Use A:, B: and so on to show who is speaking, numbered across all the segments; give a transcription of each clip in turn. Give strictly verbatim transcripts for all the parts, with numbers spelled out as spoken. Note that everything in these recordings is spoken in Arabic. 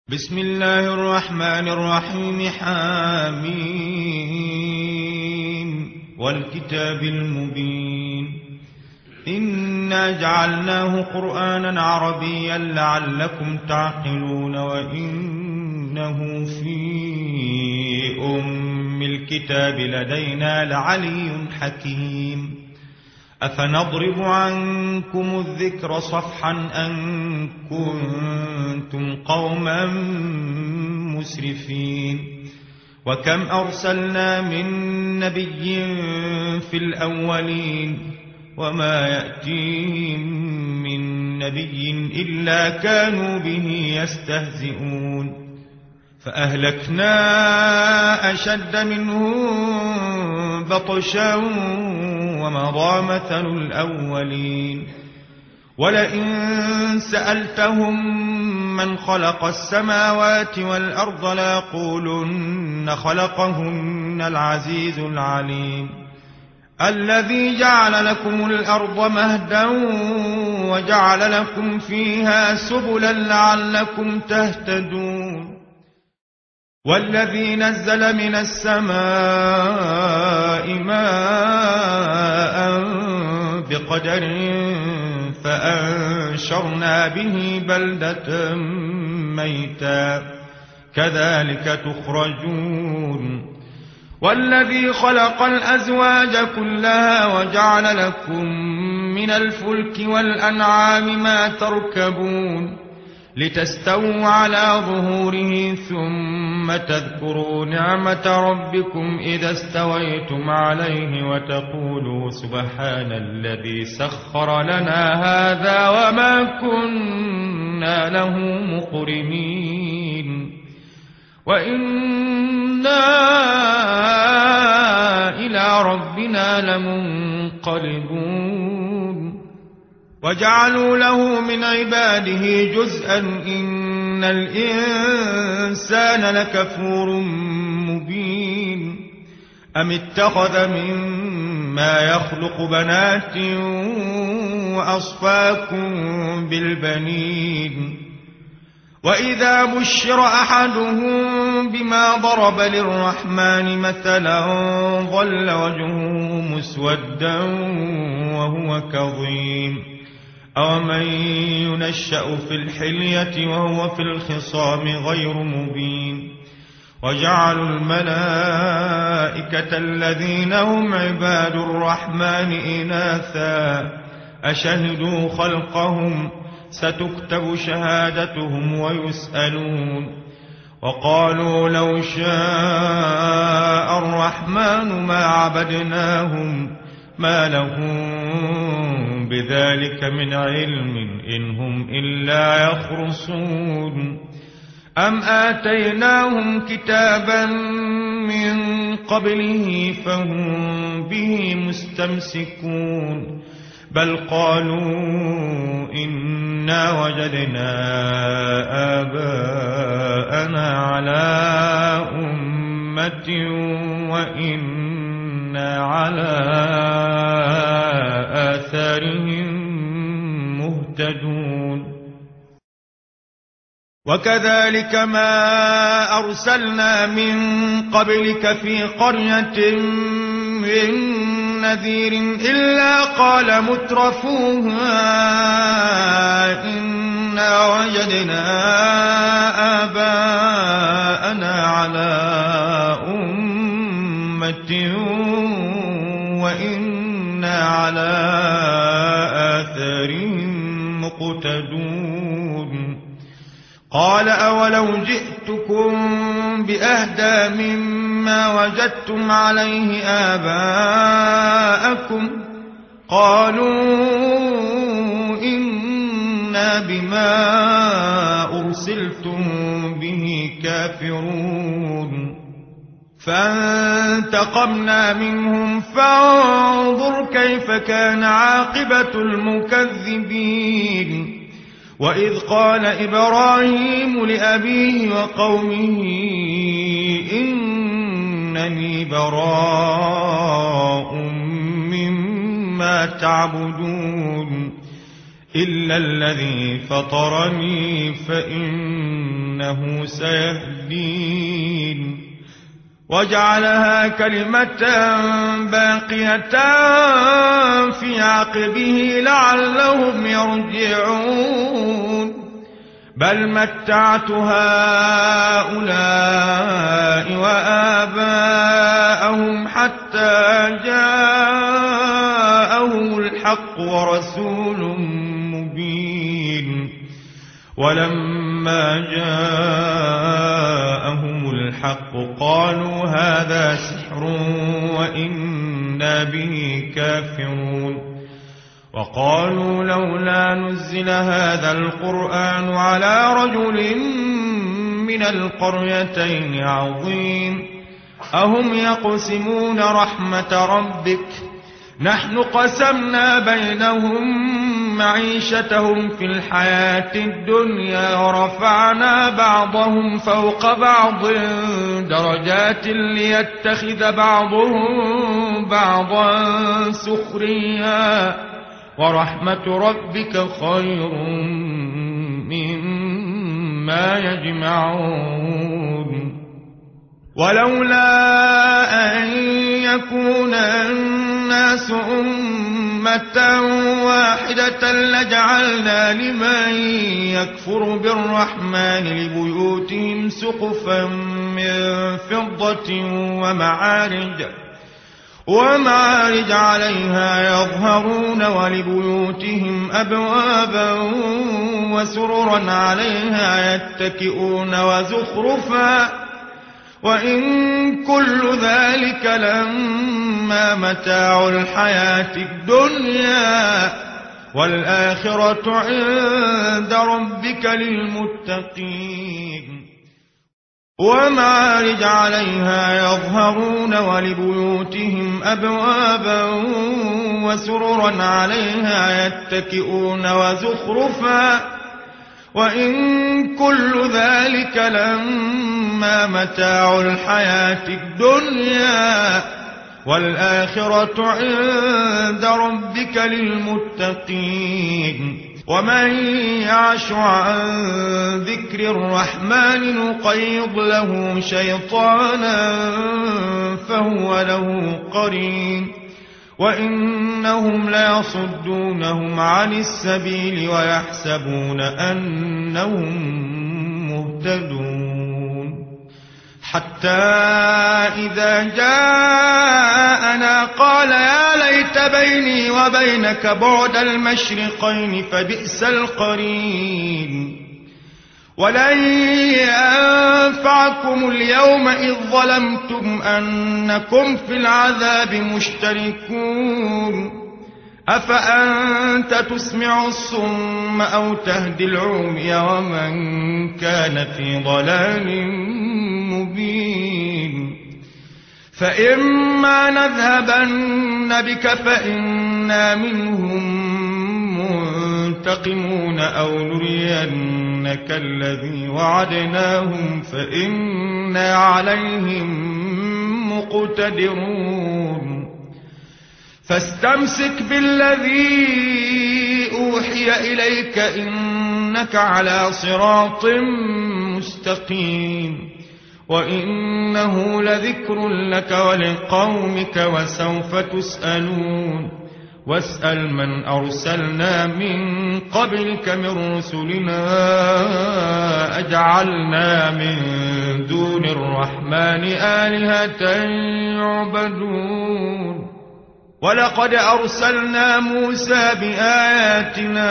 A: بسم الله الرحمن الرحيم. حميم والكتاب المبين. إنا جعلناه قرآنا عربيا لعلكم تعقلون وإنه في أم الكتاب لدينا لعلي حكيم. أفنضرب عنكم الذكر صفحا أن كنتم قوما مسرفين. وكم أرسلنا من نبي في الأولين وما يأتيهم من نبي إلا كانوا به يستهزئون. فأهلكنا أشد منهم بطشا ومضى مثل الأولين. ولئن سألتهم من خلق السماوات والأرض ليقولن خلقهن العزيز العليم. الذي جعل لكم الأرض مهدا وجعل لكم فيها سبلا لعلكم تهتدون. والذي نزل من السماء ماء بقدر فأنشرنا به بلدة ميتا كذلك تخرجون. والذي خلق الأزواج كلها وجعل لكم من الفلك والأنعام ما تركبون لتستووا على ظهوره ثم تذكروا نعمة ربكم إذا استويتم عليه وتقولوا سبحان الذي سخر لنا هذا وما كنا له مقرنين وإنا إلى ربنا لمنقلبون. وجعلوا له من عباده جزءا إن الإنسان لكفور مبين. أم اتخذ مما يخلق بنات وأصفاكم بالبنين. وإذا بشر أحدهم بما ضرب للرحمن مثلا ظل وجهه مسودا وهو كظيم. أومن ينشأ في الحلية وهو في الخصام غير مبين. وجعلوا الملائكة الذين هم عباد الرحمن إناثا أشهدوا خلقهم ستكتب شهادتهم ويسألون. وقالوا لو شاء الرحمن ما عبدناهم ما لهم بذلك من علم إن هم إلا يخرصون. أم آتيناهم كتابا من قبله فهم به مستمسكون. بل قالوا إنا وجدنا آباءنا على أمة وإنا على آثارهم مهتدون. وكذلك ما أرسلنا من قبلك في قرية من نذير إلا قال مترفوها إنا وجدنا آباءنا على أمة وإنا على آثارهم مقتدون. قال أولو جئتكم بأهدى مما وجدتم عليه آباءكم قالوا إنا بما أرسلتم به كافرون. فانتقمنا منهم فانظر كيف كان عاقبة المكذبين. وإذ قال إبراهيم لأبيه وقومه إنني براء مما تعبدون إلا الذي فطرني فإنه إنه سيهدين وجعلها كلمة باقية في عقبه لعلهم يرجعون بل متعت هؤلاء وآباءهم حتى جاءهم الحق ورسول مبين ولما جاءهم الحق قالوا هذا سحر وإنا به كافرون وقالوا لولا نزل هذا القرآن على رجل من القريتين عظيم أهم يقسمون رحمة ربك نحن قسمنا بينهم معيشتهم في الحياة الدنيا ورفعنا بعضهم فوق بعض درجات ليتخذ بعضهم بعضا سخريا ورحمة ربك خير مما يجمعون ولولا أن يكون الناس أمة واحدة لجعلنا لمن يكفر بالرحمن لبيوتهم سقفا من فضة ومعارج ومعارج عليها يظهرون ولبيوتهم أبوابا وسررا عليها يتكئون وزخرفا وإن كل ذلك لما متاع الحياة الدنيا والآخرة عند ربك للمتقين ومعارج عليها يظهرون ولبيوتهم أبوابا وسررا عليها يتكئون وزخرفا وإن كل ذلك لما متاع الحياة الدنيا والآخرة عند ربك للمتقين ومن يعش عن ذكر الرحمن نقيض له شيطانا فهو له قرين وإنهم ليصدونهم عن السبيل ويحسبون أنهم مهتدون حتى إذا جاءنا قال يا ليت بيني وبينك بعد المشرقين فبئس القرين ولن ينفعكم اليوم إذ ظلمتم أنكم في العذاب مشتركون أفأنت تسمع الصم أو تهدي العمي ومن كان في ضلال مبين فإما نذهبن بك فإنا منهم منتقمون أو نرينك الذي وعدناهم فإنا عليهم مقتدرون فاستمسك بالذي أوحي إليك إنك على صراط مستقيم وإنه لذكر لك ولقومك وسوف تسألون واسأل من أرسلنا من قبلك من رسلنا أجعلنا من دون الرحمن آلهة يعبدون ولقد أرسلنا موسى بآياتنا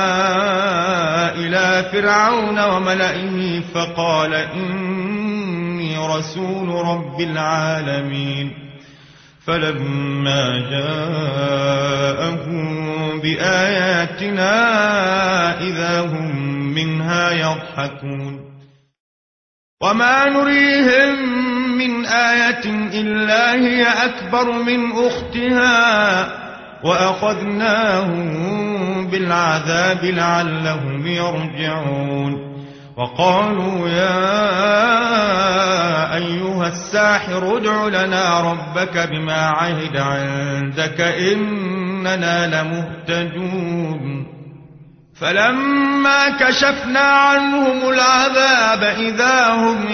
A: إلى فرعون وملئه فقال إني رسول رب العالمين فلما جاءهم بآياتنا إذا هم منها يضحكون وما نريهم من آية إلا هي أكبر من أختها وأخذناهم بالعذاب لعلهم يرجعون وقالوا يا أيها الساحر ادع لنا ربك بما عهد عندك إننا لمهتدون فلما كشفنا عنهم العذاب إذا هم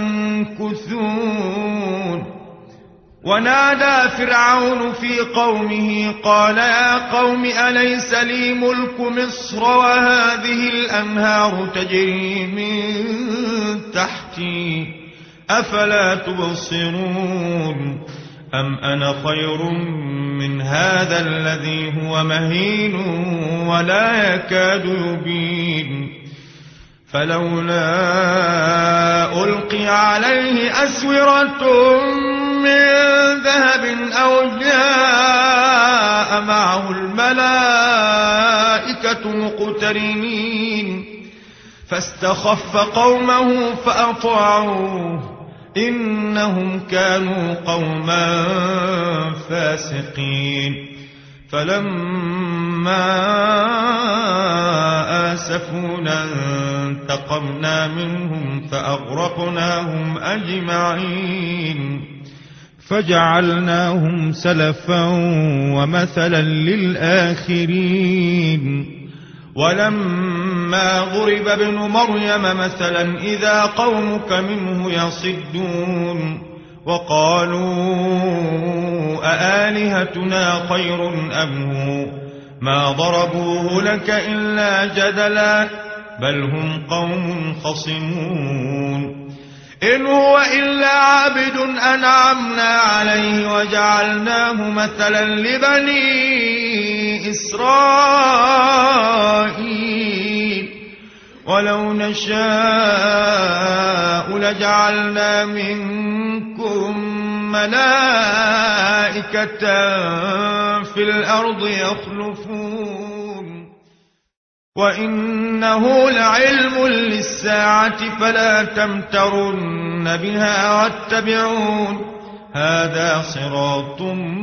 A: ينكثون ونادى فرعون في قومه قال يا قوم أليس لي ملك مصر وهذه الأنهار تجري من تحتي أفلا تبصرون أم أنا خير من هذا الذي هو مهين ولا يكاد يبين فلولا ألقي عليه أسورة من ذهب أو جاء معه الملائكة مقترنين فاستخف قومه فأطاعوه إنهم كانوا قوما فاسقين فلما آسفونا انتقمنا منهم فأغرقناهم أجمعين فجعلناهم سلفا ومثلا للآخرين ولما ضرب ابن مريم مثلا إذا قومك منه يصدون وقالوا أآلهتنا خير أم هو ما ضربوه لك إلا جدلا بل هم قوم خصمون إن هو إلا عبد أنعمنا عليه وجعلناه مثلا لبني إسرائيل ولو نشاء لجعلنا منكم ملائكة في الأرض يخلفون وإنه لعلم للساعة فلا تمترن بها واتبعون هذا صراط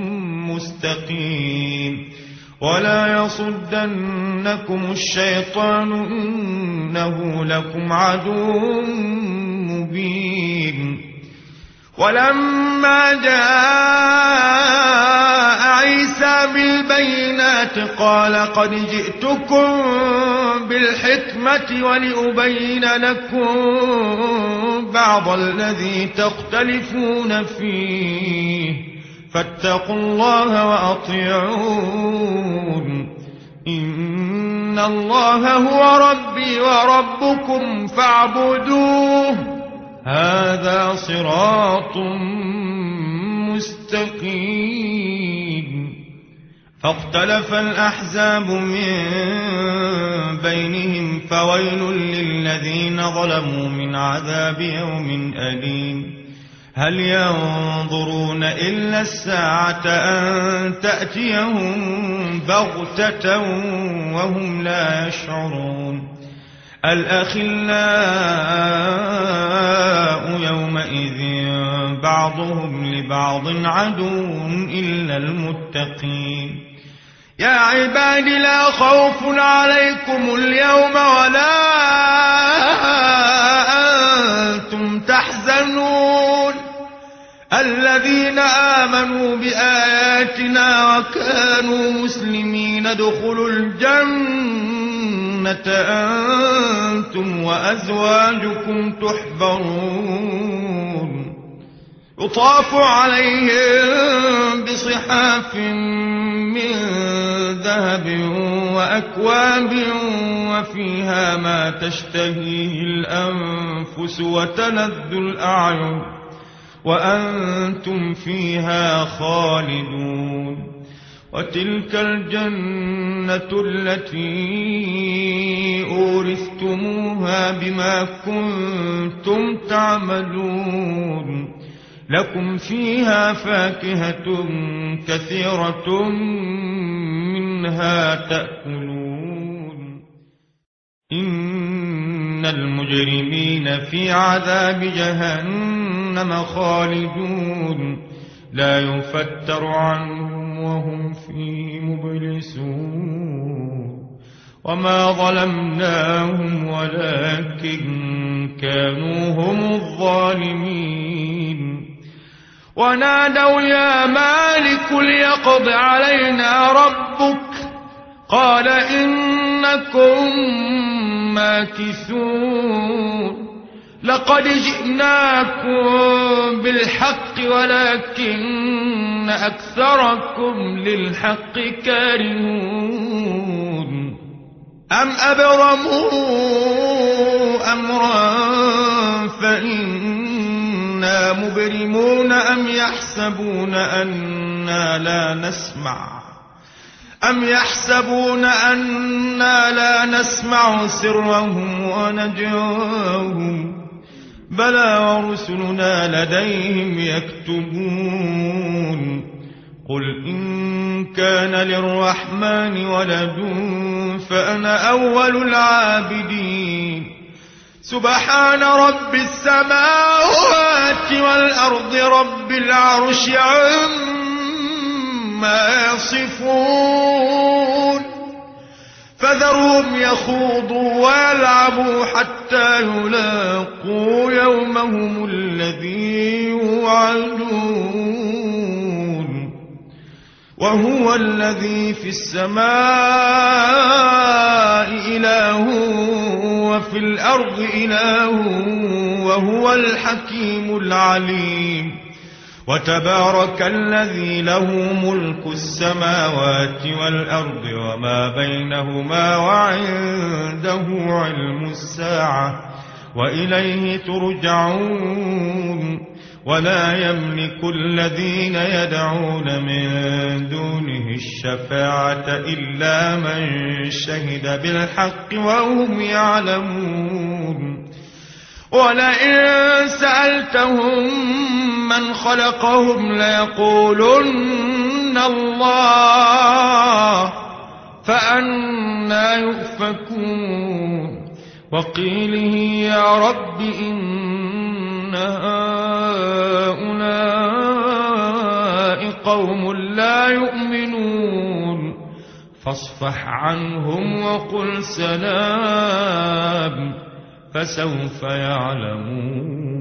A: مستقيم ولا يصدنكم الشيطان إنه لكم عدو مبين ولما جاء عيسى بالبينات قال قد جئتكم بالحكمة ولأبين لكم بعض الذي تختلفون فيه فاتقوا الله وأطيعون إن الله هو ربي وربكم فاعبدوه هذا صراط مستقيم فاختلف الأحزاب من بينهم فويل للذين ظلموا من عذاب يوم أليم هل ينظرون إلا الساعة أن تأتيهم بغتة وهم لا يشعرون الأخلاء يومئذ بعضهم لبعض عدو إلا المتقين يا عباد لا خوف عليكم اليوم ولا أنتم تحزنون الذين آمنوا بآياتنا وكانوا مسلمين ادخلوا الجنة أنتم وأزواجكم تحبرون يطاف عليهم بصحاف من ذهب وأكواب وفيها ما تشتهيه الأنفس وتلذ الأعين وأنتم فيها خالدون وتلك الجنة التي أورثتموها بما كنتم تعملون لكم فيها فاكهة كثيرة منها تأكلون إن المجرمين في عذاب جهنم خالدون لا يفتر عنهم وهم فيه مبلسون وما ظلمناهم ولكن كانوا هم الظالمين ونادوا يا مالك ليقض علينا ربك قال إن إنكم ماكثون لقد جئناكم بالحق ولكن أكثركم للحق كارهون أم أبرموا أمرا فإنا مبرمون أم يحسبون أنا لا نسمع أم يحسبون أنا لا نسمع سرهم ونجواهم بلى ورسلنا لديهم يكتبون قل إن كان للرحمن ولد فأنا أول العابدين سبحان رب السماوات والأرض رب العرش عما يصفون فذرهم يخوضوا ويلعبوا حتى يلاقوا يومهم الذي يوعدون وهو الذي في السماء إله وفي الأرض إله وهو الحكيم العليم وتبارك الذي له ملك السماوات والأرض وما بينهما وعنده علم الساعة وإليه ترجعون ولا يملك الذين يدعون من دونه الشفاعة إلا من شهد بالحق وهم يعلمون ولئن سألتهم من خلقهم ليقولن الله فأنى يؤفكون وقيله يا رب إن هؤلاء قوم لا يؤمنون فاصفح عنهم وقل سلام فسوف يعلمون.